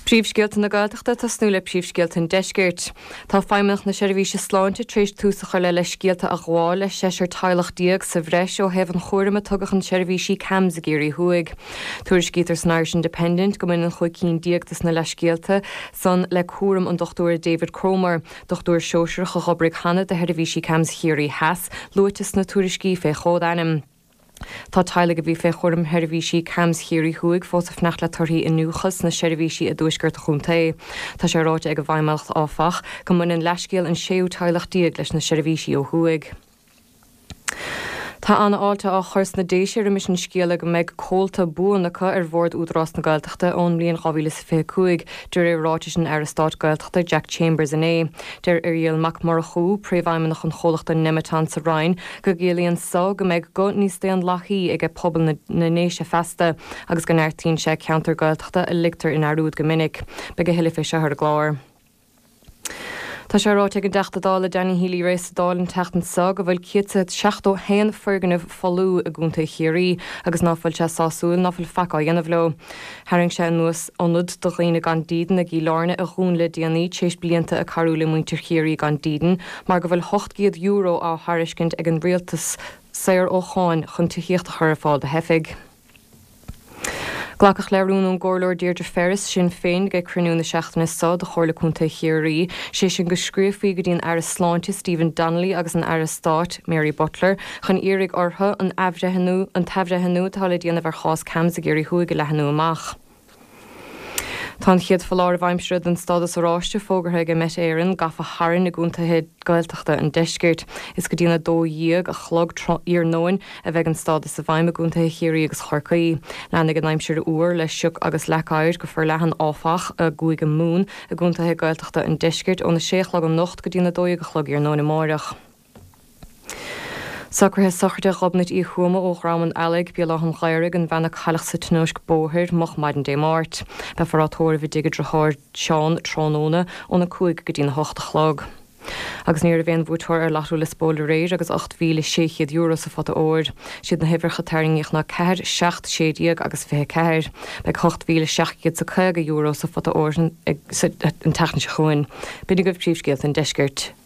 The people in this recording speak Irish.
Príomhscéalta na Gaeltachta tá snúla príomhscéalta an deisgirt. Tá feimimech na seirbhíse sláinte tríéis túsa le scialta a gháil le séir teilech díag sa bhreis ó hebh an chóirma tugach an seirbhísí Cams a géirí thuig. Tuairis gítar san Irish Independent go an chuig cín díagtas na leiscéalta san le cuaram an dochtúir David Cromer, dochtúir seoisiir go chobric Hanna de seirbhísí Cams chéirí Heas, luatas na tuairiscí fé chód anam. Tá teile go bhí fé chum seirbhísí Cams chéirí thuig fós a fnecht le tuirí in nuachas na seirbhísí a dúisgurt a chuntaí. Tá sé ráite ag go bhaimimeacht áfach go mun an leiscéal an séú teilech díag leis na seirbhísí ó thuig. Tá anna áilta á churs na déisiir mis an scéala go méid cóilta buanacha bhórd údrás na Gaeltachta ón rion 2025 dúir ráis an Aristát Gaeltachta Jack Chambers in é. Deir iríal mac mar chuú préomhhaimimeach an cholachta Nematán sa Rhein go géalaonn sa go méid go níos dé an lachaí ag pobal na néise festa agus gan airtíonn sé ceantar Gaeltachta a ligtar in arúd go minic, be go hiile fé se ar gláir. Tá sé ráte go deachtadála Danny Healy rééis dálan teachtan sa go bhfuil ciite seachtó héan ferganmh fallú a gúnta chéirí agus náfuil se sáúil náfuil feá dhéanamh le. Haring sé nuas anad do réine gan dídan a gí láne a gún le déanaí 6 blianta a carúla muintir chéirí gan dídan, mar go bhfuil 800 euro á Harriscint ag an rialtas saor ó cháin chun tuíocht a chuirfáil de hefig. Glacach leirún an gcóirleoir Deirdre Ferris sin féin go cruniú na seachtainna sa de chóirla chunta chéirí, sé sin go scríomhfaí go dtíon Aras Sláinte Stephen Donnelly agus an Aristát Mary Butler chun iarraigh ortha an tabhreithanú tá le déanamh ar chás Cams a géirí thuig go leithanú amach. Tá chiad falláir bhaimsred an stadas aráiste fógartha go met éireann gafa haran na gúntathe Gaeltachta an deisgirt. Is go dtíanana dó díag a chlog ar nóin a bheith an stadas a bhaim a gúntathe chéirí agus chorcaí. Leanna an aimsir uair le siúc agus leáir go fir lehan áfach a gúig an mún a gúntathe Gaeltachta an deisgirt ó na 6 le an nocht go dtíanana dóig a chlog ar nóin amárach. Sacrthe sachirte gobnit í chuama ó Raman Alig bí le an chléirigh an bhena chailech sa tnúisc bóthir moch maidin dé máirt. Be farátóir bhí digad drathir Seán trónóna ó na cuaig go dtína 8 chlog. Agus níor a bhéon bhúteir ar leathrú le spóil réir agus 8,600 euro sa fata óir. Siad na hifircha teiringíoch na 4,600 agus 24. Beag 8,600 sa 100 euro sa fata óir an technise chuin. Bidnig goibh príomhscéalt an deisgirt.